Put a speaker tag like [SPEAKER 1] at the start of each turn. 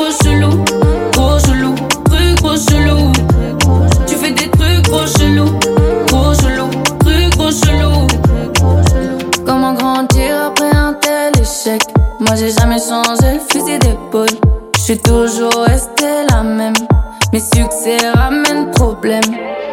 [SPEAKER 1] trop chelous. Trop chelou, truc trop chelou. Tu fais des trucs trop chelous. Trop chelou, truc trop chelou. Comment grandir après un tel échec? Moi j'ai jamais changé le fusil d'épaule. J'suis toujours restée la même. Mes succès ramènent problème.